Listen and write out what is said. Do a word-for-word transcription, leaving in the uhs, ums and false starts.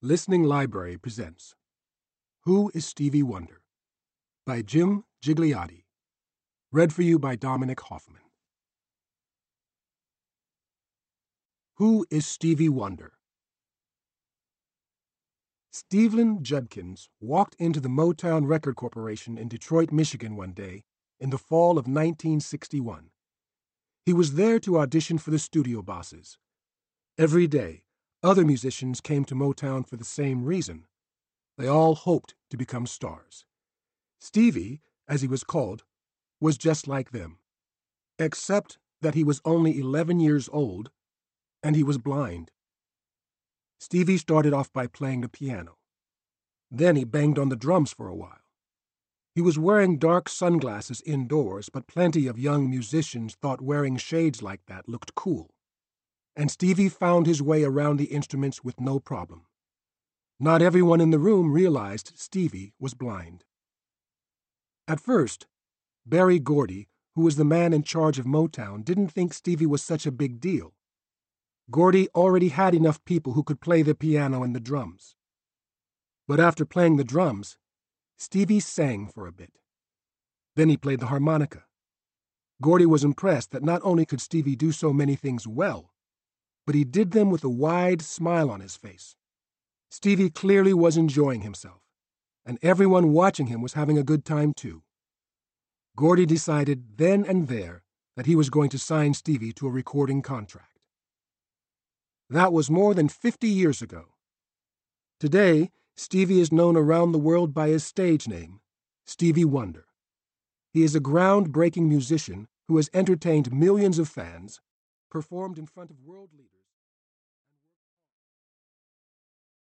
Listening Library presents Who is Stevie Wonder? By Jim Gigliotti. Read for you by Dominic Hoffman. Who is Stevie Wonder? Stevlin Judkins walked into the Motown Record Corporation in Detroit, Michigan one day in the fall of nineteen sixty-one. He was there to audition for the studio bosses. Every day, other musicians came to Motown for the same reason. They all hoped to become stars. Stevie, as he was called, was just like them, except that he was only eleven years old and he was blind. Stevie started off by playing the piano. Then he banged on the drums for a while. He was wearing dark sunglasses indoors, but plenty of young musicians thought wearing shades like that looked cool. And Stevie found his way around the instruments with no problem. Not everyone in the room realized Stevie was blind. At first, Berry Gordy, who was the man in charge of Motown, didn't think Stevie was such a big deal. Gordy already had enough people who could play the piano and the drums. But after playing the drums, Stevie sang for a bit. Then he played the harmonica. Gordy was impressed that not only could Stevie do so many things well, but he did them with a wide smile on his face. Stevie clearly was enjoying himself, and everyone watching him was having a good time too. Gordy decided then and there that he was going to sign Stevie to a recording contract. That was more than fifty years ago. Today, Stevie is known around the world by his stage name, Stevie Wonder. He is a groundbreaking musician who has entertained millions of fans, performed in front of world leaders.